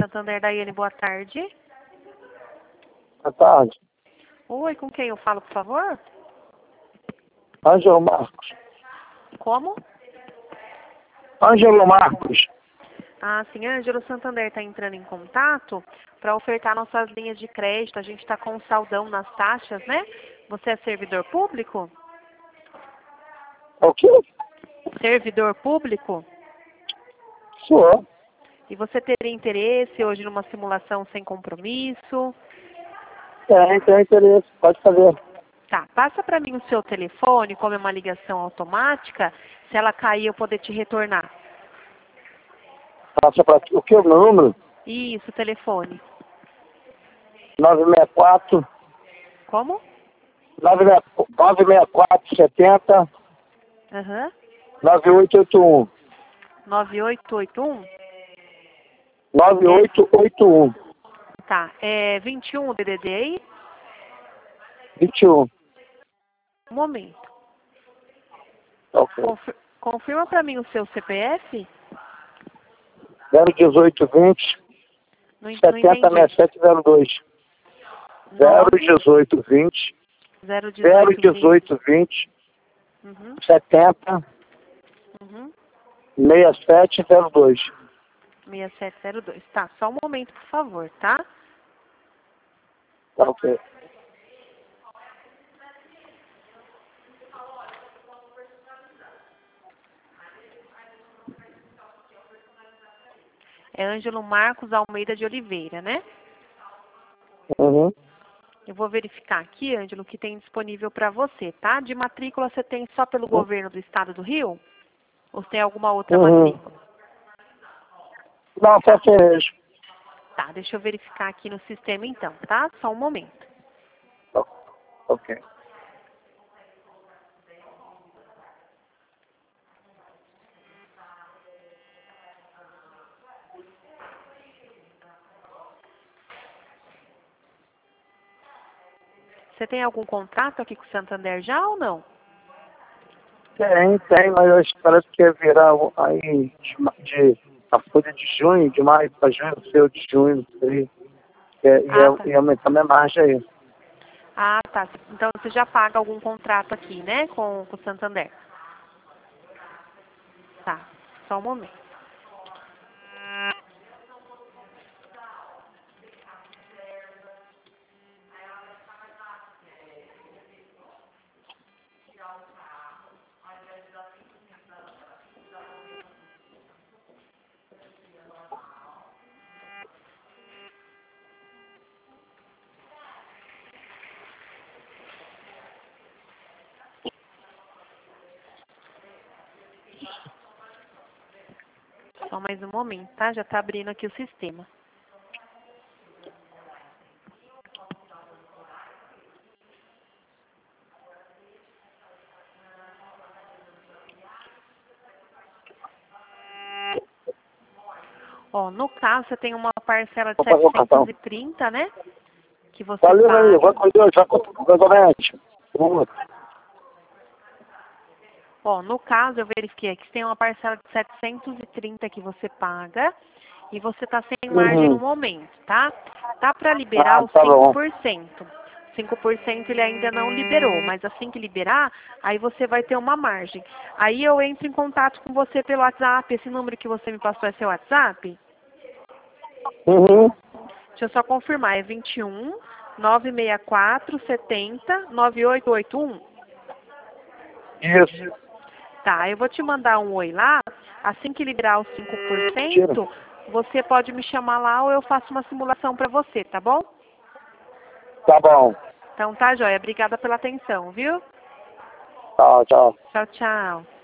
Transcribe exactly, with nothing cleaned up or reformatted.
Santander, Daiane, boa tarde. Boa tarde. Oi, com quem eu falo, por favor? Ângelo Marcos. Como? Ângelo Marcos. Ah, sim, Ângelo, Santander está entrando em contato para ofertar nossas linhas de crédito. A gente está com um saldão nas taxas, né? Você é servidor público? O quê? Servidor público? Sou. E você teria interesse hoje numa simulação sem compromisso? Tem, tem interesse. Pode fazer. Tá, passa para mim o seu telefone, como é uma ligação automática, se ela cair eu poder te retornar. Passa para o que o meu número? Isso, telefone. nove seis quatro, Como? nove seis quatro, setenta, Aham. nove oito oito um. nove oito oito um? nove oito oito um. Tá, é vinte e um o D D D aí? vinte e um. Um momento. Ok. Confir- confirma para mim o seu C P F? zero dezoito vinte, Não, en- não setenta entendi. sessenta e sete zero dois. zero dezoito vinte, zero zero dezoito vinte. dezoito vinte, Uhum, setenta, uhum. sessenta e sete zero dois. seis sete zero dois. Tá, só um momento, por favor, tá? Tá ok. É Ângelo Marcos Almeida de Oliveira, né? Uhum. Eu vou verificar aqui, Ângelo, o que tem disponível para você, tá? De matrícula você tem só pelo governo do estado do Rio? Ou tem alguma outra Uhum. matrícula? Não, só fez. Tá, deixa eu verificar aqui no sistema então, tá? Só um momento. Ok. Você tem algum contrato aqui com o Santander já ou não? Tem, tem, mas eu acho que parece que ia virar o- aí de, ma- de a folha de junho, de maio para junho, o seu de junho, não sei. Ia, Ah, ia, tá. ia aumentar minha margem aí. Ah, tá. Então você já paga algum contrato aqui, né? Com, com o Santander. Tá, só um momento. Só mais um momento, tá? Já tá abrindo aqui o sistema. Ó, no caso, você tem uma parcela de Vou pagar o cartão. setecentos e trinta, né? Que você Valeu aí, vai paga. com Deus, vai com governante. Ó, no caso, eu verifiquei aqui, você tem uma parcela de setecentos e trinta que você paga e você tá sem margem no Uhum. momento, tá? Dá pra liberar Ah, os tá cinco bom. por cento. cinco por cento ele ainda não liberou, mas assim que liberar, aí você vai ter uma margem. Aí eu entro em contato com você pelo WhatsApp, esse número que você me passou é seu WhatsApp? Uhum. Deixa eu só confirmar, é vinte e um, nove seis quatro, setenta, nove oito oito um? Isso. Tá, eu vou te mandar um oi lá, assim que liberar os cinco por Tira. cento, você pode me chamar lá ou eu faço uma simulação para você, tá bom? Tá bom. Então tá, joia, obrigada pela atenção, viu? Tchau, tchau. Tchau, tchau.